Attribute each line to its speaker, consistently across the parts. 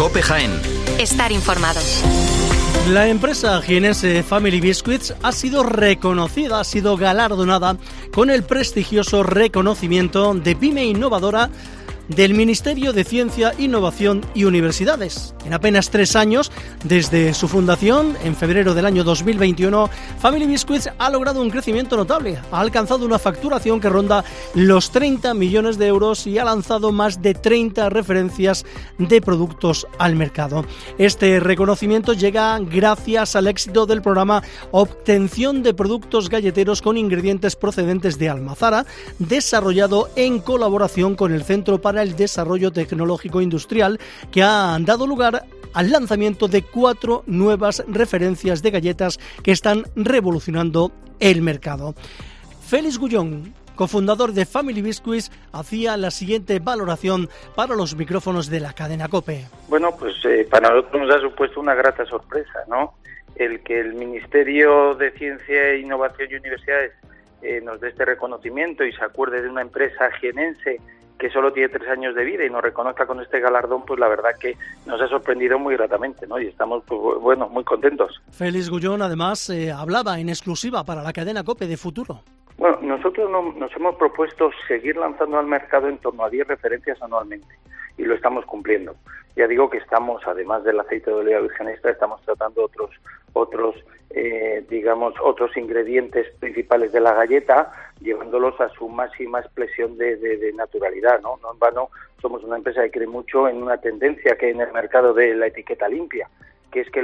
Speaker 1: COPE Jaén.
Speaker 2: Estar informados.
Speaker 3: La empresa jienense Family Biscuits ha sido reconocida, ha sido galardonada con el prestigioso reconocimiento de Pyme Innovadora del Ministerio de Ciencia, Innovación y Universidades. En apenas 3 años, desde su fundación, en febrero del año 2021, Family Biscuits ha logrado un crecimiento notable. Ha alcanzado una facturación que ronda los 30 millones de euros y ha lanzado más de 30 referencias de productos al mercado. Este reconocimiento llega gracias al éxito del programa Obtención de Productos Galleteros con Ingredientes Procedentes de Almazara, desarrollado en colaboración con el Centro para el Desarrollo Tecnológico Industrial, que ha dado lugar al lanzamiento de 4 nuevas referencias de galletas que están revolucionando el mercado. Félix Gullón, cofundador de Family Biscuits, hacía la siguiente valoración para los micrófonos de la cadena COPE.
Speaker 4: Bueno, pues para nosotros nos ha supuesto una grata sorpresa, ¿no? El que el Ministerio de Ciencia, Innovación y Universidades nos dé este reconocimiento y se acuerde de una empresa jienense que solo tiene 3 años de vida y nos reconozca con este galardón, pues la verdad que nos ha sorprendido muy gratamente, ¿no? Y estamos, pues, bueno, muy contentos.
Speaker 3: Félix Gullón, además, hablaba en exclusiva para la cadena COPE de futuro.
Speaker 4: Bueno, nosotros nos hemos propuesto seguir lanzando al mercado en torno a 10 referencias anualmente y lo estamos cumpliendo. Ya digo que estamos, además del aceite de oliva virgen extra, estamos tratando otros ingredientes principales de la galleta, llevándolos a su máxima expresión de naturalidad, ¿no? No en vano somos una empresa que cree mucho en una tendencia que hay en el mercado de la etiqueta limpia, que es que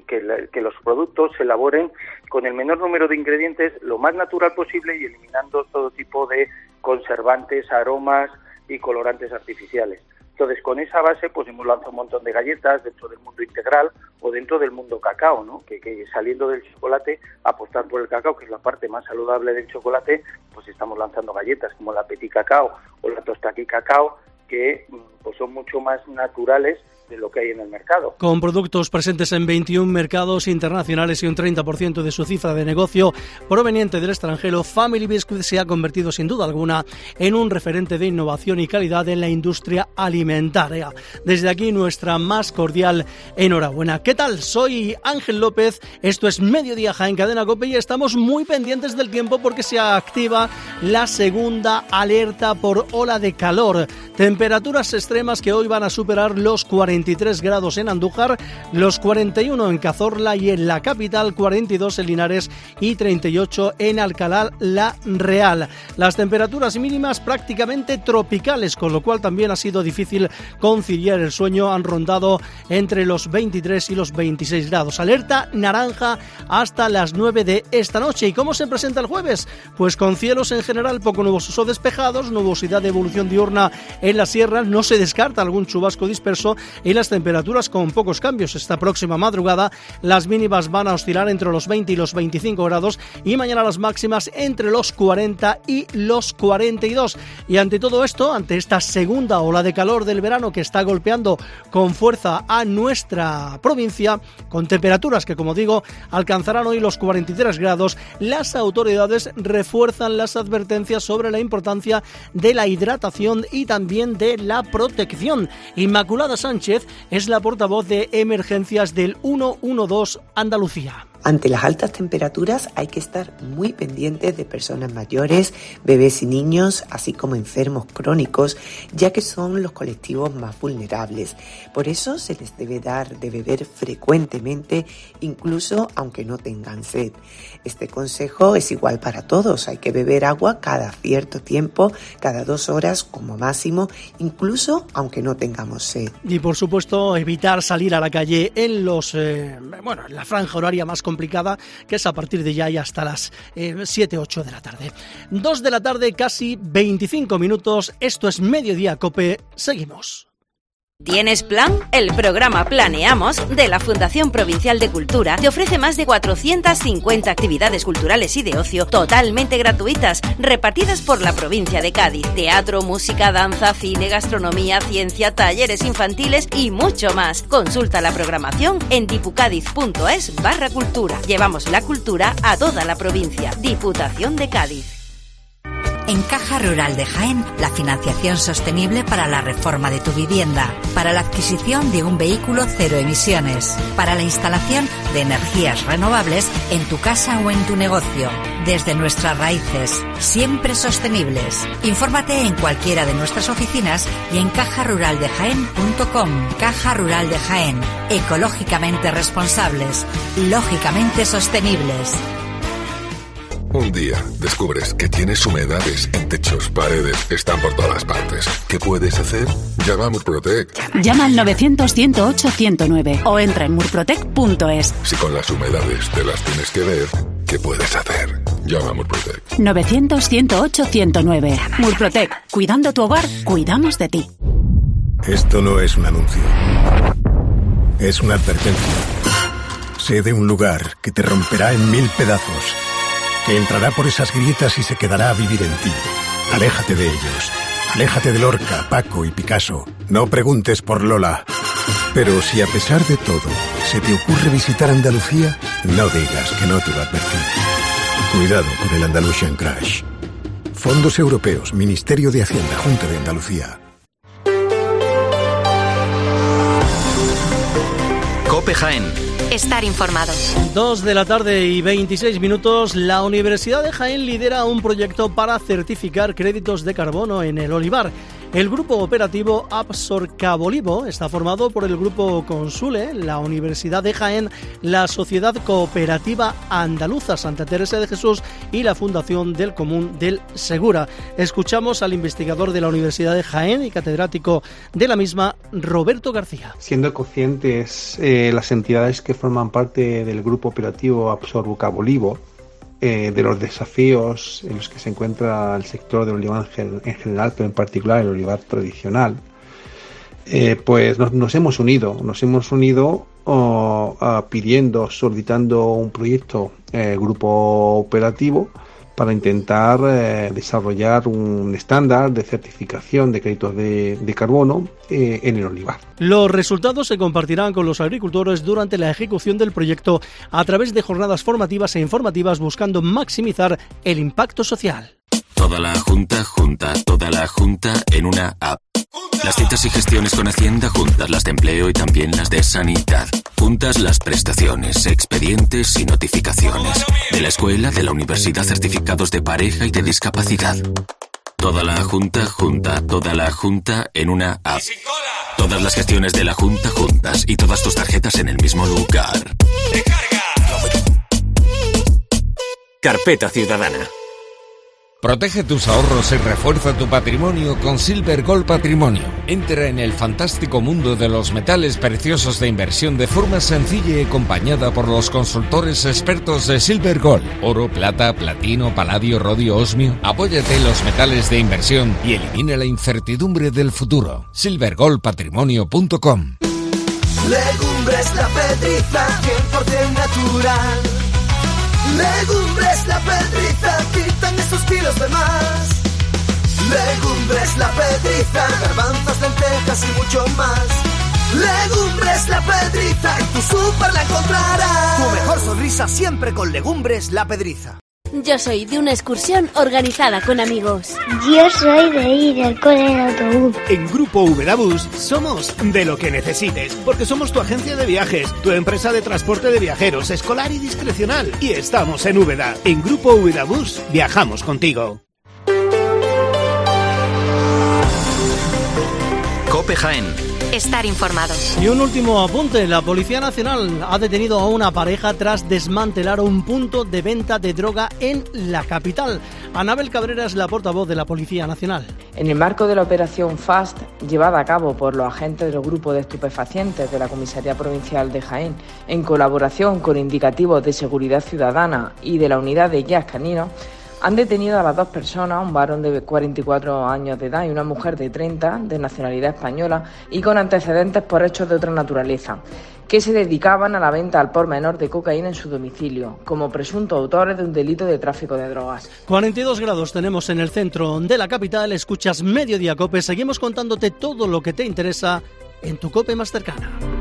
Speaker 4: los productos se elaboren con el menor número de ingredientes, lo más natural posible y eliminando todo tipo de conservantes, aromas y colorantes artificiales. Entonces, con esa base, pues hemos lanzado un montón de galletas dentro del mundo integral o dentro del mundo cacao, ¿no? Que saliendo del chocolate, apostar por el cacao, que es la parte más saludable del chocolate, pues estamos lanzando galletas como la Petit Cacao o la Tostaki Cacao, que pues son mucho más naturales de lo que hay en el mercado.
Speaker 3: Con productos presentes en 21 mercados internacionales y un 30% de su cifra de negocio proveniente del extranjero, Family Biscuits se ha convertido sin duda alguna en un referente de innovación y calidad en la industria alimentaria. Desde aquí nuestra más cordial enhorabuena. ¿Qué tal? Soy Ángel López, esto es Mediodía Jaén Cadena COPE y estamos muy pendientes del tiempo porque se activa la segunda alerta por ola de calor. Temperaturas extremas que hoy van a superar los 43 grados en Andújar, los 41 en Cazorla y en la capital, 42 en Linares y 38 en Alcalá la Real. Las temperaturas mínimas prácticamente tropicales, con lo cual también ha sido difícil conciliar el sueño. Han rondado entre los 23 y los 26 grados. Alerta naranja hasta las 9 de esta noche. ¿Y cómo se presenta el jueves? Pues con cielos en general poco nubosos o despejados, nubosidad de evolución diurna en las sierras, no se descarta algún chubasco disperso y las temperaturas con pocos cambios. Esta próxima madrugada las mínimas van a oscilar entre los 20 y los 25 grados y mañana las máximas entre los 40 y los 42. Y ante todo esto, ante esta segunda ola de calor del verano que está golpeando con fuerza a nuestra provincia, con temperaturas que, como digo, alcanzarán hoy los 43 grados, las autoridades refuerzan las advertencias sobre la importancia de la hidratación y también de la protección. Inmaculada Sánchez es la portavoz de emergencias del 112 Andalucía.
Speaker 5: Ante las altas temperaturas hay que estar muy pendientes de personas mayores, bebés y niños, así como enfermos crónicos, ya que son los colectivos más vulnerables. Por eso se les debe dar de beber frecuentemente, incluso aunque no tengan sed. Este consejo es igual para todos, hay que beber agua cada cierto tiempo, cada 2 horas como máximo, incluso aunque no tengamos sed.
Speaker 3: Y por supuesto evitar salir a la calle en la franja horaria más complicada, que es a partir de ya y hasta las 7-8 de la tarde. 2 de la tarde, casi 25 minutos. Esto es Mediodía COPE. Seguimos.
Speaker 2: ¿Tienes plan? El programa Planeamos de la Fundación Provincial de Cultura te ofrece más de 450 actividades culturales y de ocio totalmente gratuitas, repartidas por la provincia de Cádiz. Teatro, música, danza, cine, gastronomía, ciencia, talleres infantiles y mucho más. Consulta la programación en dipucadiz.es/cultura. Llevamos la cultura a toda la provincia. Diputación de Cádiz.
Speaker 1: En Caja Rural de Jaén, la financiación sostenible para la reforma de tu vivienda, para la adquisición de un vehículo cero emisiones, para la instalación de energías renovables en tu casa o en tu negocio. Desde nuestras raíces, siempre sostenibles. Infórmate en cualquiera de nuestras oficinas y en cajaruraldejaén.com. Caja Rural de Jaén. Ecológicamente responsables, lógicamente sostenibles.
Speaker 6: Un día descubres que tienes humedades en techos, paredes, están por todas partes. ¿Qué puedes hacer? Llama a Murprotec.
Speaker 7: Llama al 900-108-109 o entra en murprotec.es.
Speaker 6: Si con las humedades te las tienes que ver, ¿qué puedes hacer? Llama a Murprotec.
Speaker 7: 900-108-109. Murprotec. Cuidando tu hogar, cuidamos de ti.
Speaker 8: Esto no es un anuncio. Es una advertencia. Sé de un lugar que te romperá en 1000 pedazos, que entrará por esas grietas y se quedará a vivir en ti. Aléjate de ellos. Aléjate de Lorca, Paco y Picasso. No preguntes por Lola. Pero si a pesar de todo se te ocurre visitar Andalucía, no digas que no te lo advertí. Cuidado con el Andalusian Crash. Fondos Europeos, Ministerio de Hacienda, Junta de Andalucía.
Speaker 9: COPE Jaén.
Speaker 10: Estar informados.
Speaker 3: 2 de la tarde y 26 minutos. La Universidad de Jaén lidera un proyecto para certificar créditos de carbono en el olivar. El grupo operativo Absorcabolivo está formado por el grupo Consule, la Universidad de Jaén, la Sociedad Cooperativa Andaluza Santa Teresa de Jesús y la Fundación del Común del Segura. Escuchamos al investigador de la Universidad de Jaén y catedrático de la misma, Roberto García.
Speaker 11: Siendo conscientes las entidades que forman parte del grupo operativo Absorcabolivo, de los desafíos en los que se encuentra el sector del olivar en general, pero en particular el olivar tradicional, pues nos hemos unido solicitando un proyecto grupo operativo para intentar desarrollar un estándar de certificación de créditos de carbono en el olivar.
Speaker 3: Los resultados se compartirán con los agricultores durante la ejecución del proyecto a través de jornadas formativas e informativas buscando maximizar el impacto social.
Speaker 9: Toda la junta en una app. Las citas y gestiones con Hacienda juntas, las de empleo y también las de sanidad. Juntas las prestaciones, expedientes y notificaciones. De la escuela, de la universidad, certificados de pareja y de discapacidad. Toda la junta en una app. Todas las gestiones de la junta juntas y todas tus tarjetas en el mismo lugar. Carpeta Ciudadana.
Speaker 12: Protege tus ahorros y refuerza tu patrimonio con Silver Gold Patrimonio. Entra en el fantástico mundo de los metales preciosos de inversión de forma sencilla y acompañada por los consultores expertos de Silver Gold. Oro, plata, platino, paladio, rodio, osmio. Apóyate en los metales de inversión y elimina la incertidumbre del futuro. silvergoldpatrimonio.com.
Speaker 13: Legumbres La Pedriza, 100% natural. Legumbres La Pedriza, quitan esos kilos de más. Legumbres La Pedriza, garbanzos, lentejas y mucho más. Legumbres La Pedriza, en tu súper la encontrarás.
Speaker 14: Tu mejor sonrisa siempre con Legumbres La Pedriza.
Speaker 15: Yo soy de una excursión organizada con amigos.
Speaker 16: Yo soy de ir al cole en autobús.
Speaker 17: En Grupo Úbeda Bus somos de lo que necesites, porque somos tu agencia de viajes, tu empresa de transporte de viajeros, escolar y discrecional. Y estamos en Úbeda. En Grupo Úbeda Bus viajamos contigo.
Speaker 9: COPE Jaén.
Speaker 10: Estar informados.
Speaker 3: Y un último apunte. La Policía Nacional ha detenido a una pareja tras desmantelar un punto de venta de droga en la capital. Anabel Cabrera es la portavoz de la Policía Nacional.
Speaker 18: En el marco de la operación FAST, llevada a cabo por los agentes del Grupo de Estupefacientes de la Comisaría Provincial de Jaén, en colaboración con indicativos de seguridad ciudadana y de la Unidad de Guías Caninos, han detenido a las dos personas, un varón de 44 años de edad y una mujer de 30, de nacionalidad española y con antecedentes por hechos de otra naturaleza, que se dedicaban a la venta al por menor de cocaína en su domicilio, como presuntos autores de un delito de tráfico de drogas.
Speaker 3: 42 grados tenemos en el centro de la capital. Escuchas Mediodía COPE. Seguimos contándote todo lo que te interesa en tu COPE más cercana.